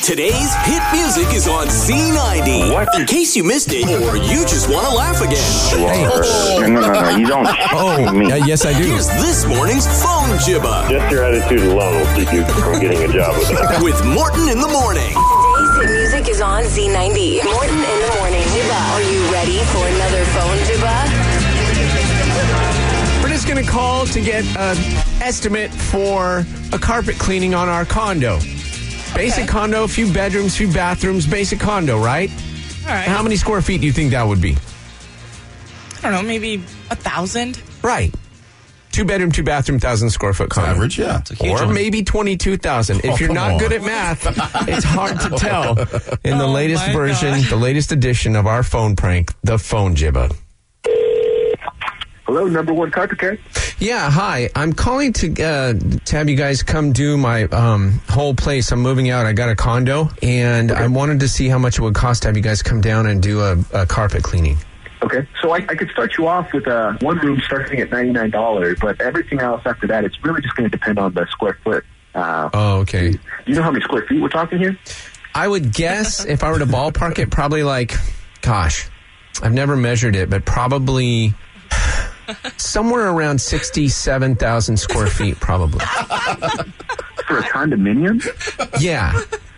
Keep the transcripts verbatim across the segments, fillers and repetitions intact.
Today's hit music is on Z ninety. What? In case you missed it, or you just want to laugh again. Hey. No, no, no, no. You don't Oh, me. uh, yes, I do. Here's this morning's phone jibba Just your attitude alone will keep you from getting a job with us. with Morton in the morning. Today's hit music is on Z ninety. Morton in the morning. Jibba. Are you ready for another phone jibba? We're just going to call to get an estimate for a carpet cleaning on our condo. Basic Okay. condo, few bedrooms, few bathrooms, basic condo, right? All right. How many square feet do you think that would be? I don't know, maybe a thousand. Right. Two bedroom, two bathroom, thousand square foot condo. Average, yeah. It's a huge Or one. maybe twenty-two thousand. If Oh, you're come not on. good at math, it's hard to tell. In the Oh, latest my version, God. the latest edition of our phone prank, the phone jibba. Hello, number one carpet care. Yeah, hi. I'm calling to uh, to have you guys come do my um, whole place. I'm moving out. I got a condo, and I wanted to see how much it would cost to have you guys come down and do a, a carpet cleaning. Okay, so I, I could start you off with uh, one room starting at ninety-nine dollars, but everything else after that, it's really just going to depend on the square foot. Uh, Oh, okay. do you know how many square feet we're talking here? I would guess if I were to ballpark it, probably like, gosh, I've never measured it, but probably somewhere around sixty-seven thousand square feet, probably. For a condominium? Yeah.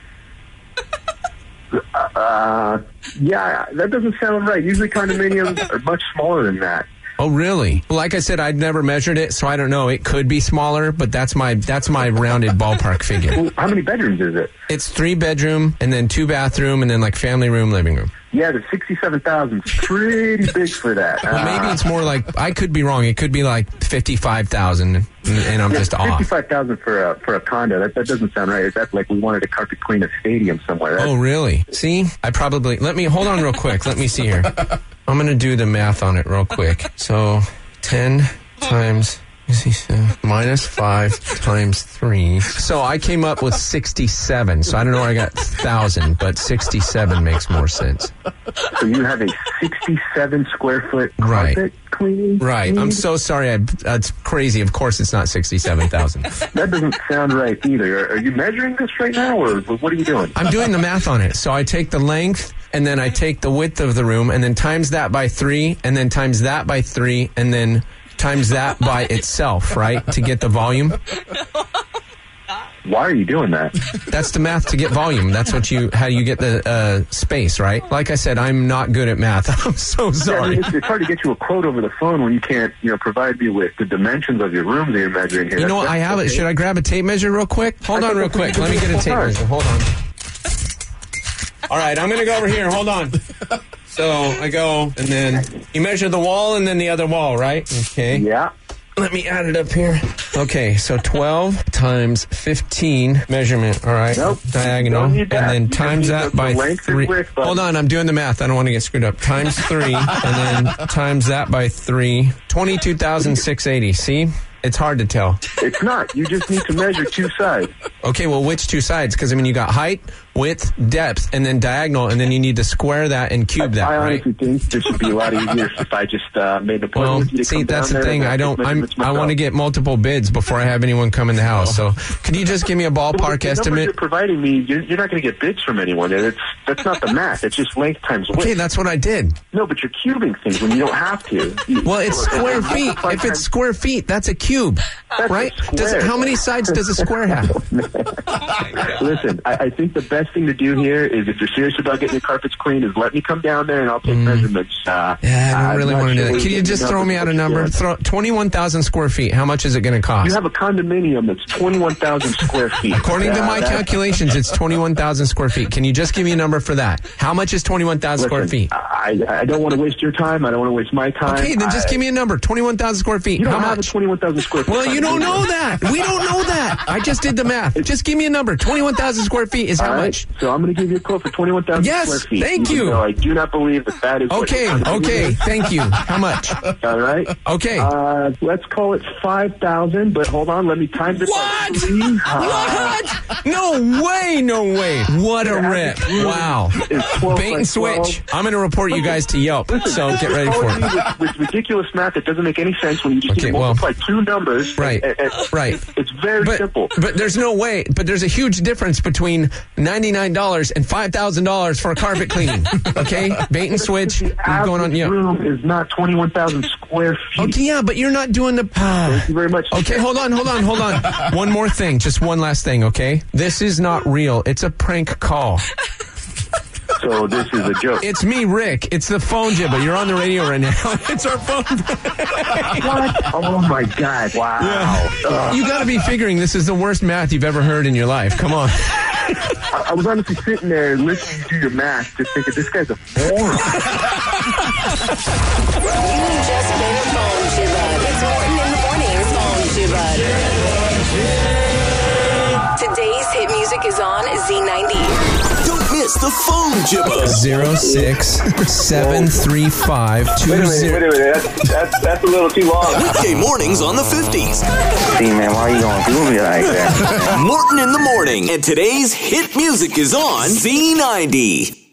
Uh, yeah, that doesn't sound right. Usually condominiums are much smaller than that. Oh, really? Well, like I said, I'd never measured it, so I don't know. It could be smaller, but that's my that's my rounded ballpark figure. Well, how many bedrooms is it? It's three bedroom and then two bathroom and then like family room, living room. Yeah, the sixty-seven thousand is pretty big for that. Well, maybe it's more like, I could be wrong. It could be like fifty-five thousand and, and I'm Yeah, just off. fifty-five thousand for a for a condo. That that doesn't sound right. That's like we wanted to carpet clean a stadium somewhere. That's, Oh, really? See? I probably, let me, hold on real quick. Let me see here. I'm going to do the math on it real quick. So ten times, let me see, uh, minus five times three. So I came up with sixty-seven. So I don't know where I got one thousand, but sixty-seven makes more sense. So you have a sixty-seven square foot Right. carpet cleaning? Right. I'm so sorry. I, that's crazy. Of course it's not sixty-seven thousand. That doesn't sound right either. Are, are you measuring this right now, or what are you doing? I'm doing the math on it. So I take the length, and then I take the width of the room, and then times that by three, and then times that by three, and then times that by itself, right, to get the volume. Why are you doing that? That's the math to get volume. That's what you, how you get the uh, space, right? Like I said, I'm not good at math. I'm so I mean, sorry. it's, it's hard to get you a quote over the phone when you can't, you know, provide me with the dimensions of your room that you're measuring here. You know what? I have it. Should I grab a tape measure real quick? Hold on real quick. Let me get a tape measure. Hold on. All right, I'm going to go over here. Hold on. So I go, and then you measure the wall and then the other wall, right? Okay. Yeah. Let me add it up here. Okay, so twelve times fifteen measurement, all right? Nope. Diagonal. Don't And need that. then You times need that the by length and three. width, but- Hold on, I'm doing the math. I don't want to get screwed up. Times three, and then times that by three. twenty-two thousand six hundred eighty. See? It's hard to tell. It's not. You just need to measure two sides. Okay, well, which two sides? Because, I mean, you got height, width, depth, and then diagonal, and then you need to square that and cube that, I right? honestly think this would be a lot easier if I just uh, made an appointment Well, with you to see, come that's down the there thing. and I don't. take I'm. measurements I want to myself. get multiple bids before I have anyone come in the house. So, could you just give me a Well, ballpark the numbers estimate? you're providing me, you're, you're not going to get bids from anyone. It's that's not the math. It's just length times width. Okay, that's what I did. No, but you're cubing things when you don't have to. You- Well, it's square Five feet. times- If it's square feet, that's a cube, That's a right? Does it, square. how many sides does a square have? Listen, I, I think the best thing to do here is, if you're serious about getting your carpets cleaned, is let me come down there and I'll take measurements. Uh, Mm. Yeah, I I'm don't really not want to sure do that. we Can you get just enough throw of me out a what you're number? doing. Throw twenty-one thousand square feet. How much is it going to You cost? have a condominium that's twenty-one thousand square feet. According to Uh, my that- calculations, it's twenty-one thousand square feet. Can you just give me a number for that? How much is twenty-one thousand square Listen, feet? I, I don't want to waste your time. I don't want to waste my time. Okay, then just I- give me a number. twenty-one thousand square feet. You don't How have much? a twenty-one thousand square feet. Well, you don't know condominium. that. We don't know that. I just did the math. Just give me a number. twenty-one thousand square feet is how All right, much? So I'm going to give you a quote for twenty-one thousand Yes, square feet. thank even you. though I do not believe that that is what Okay, your condominium okay. is. Thank you. How much? All right. Okay. Uh, let's call it five thousand. But hold on, let me time this. What? By three. What? No way, no way. What a rip. Wow. Bait and switch. I'm going to report you guys to Yelp, so get ready for it. With, with ridiculous math that doesn't make any sense when you just Okay, need to well, multiply two numbers. right, and- and- right. It's very But, simple. but there's no way. But there's a huge difference between ninety-nine dollars and five thousand dollars for a carpet cleaning. Okay? Bait and switch. The I'm going on average Yelp. room is not twenty-one thousand square feet. Okay, yeah, but you're not doing the... Thank you very much. Okay, hold on, hold on, hold on. One more thing, just one last thing, okay? This is not real. It's a prank call. So this is a joke. It's me, Rick. It's the phone jibba. You're on the radio right now. It's our phone. What? Oh my God! Wow. Ugh. You got to be figuring this is the worst math you've ever heard in your life. Come on. I, I was honestly sitting there listening to your math, just thinking this guy's a moron. You just made a phone jibba. It's Morton in the morning's phone jibba. Today's hit music is on Z ninety. Don't miss the phone jibba. Zero six seven three five two Wait a minute, wait zero. a minute. That's, that's, that's a little too long. Weekday mornings on the fifties. See, man, why you gonna do me like that? Morton in the morning. And today's hit music is on Z ninety.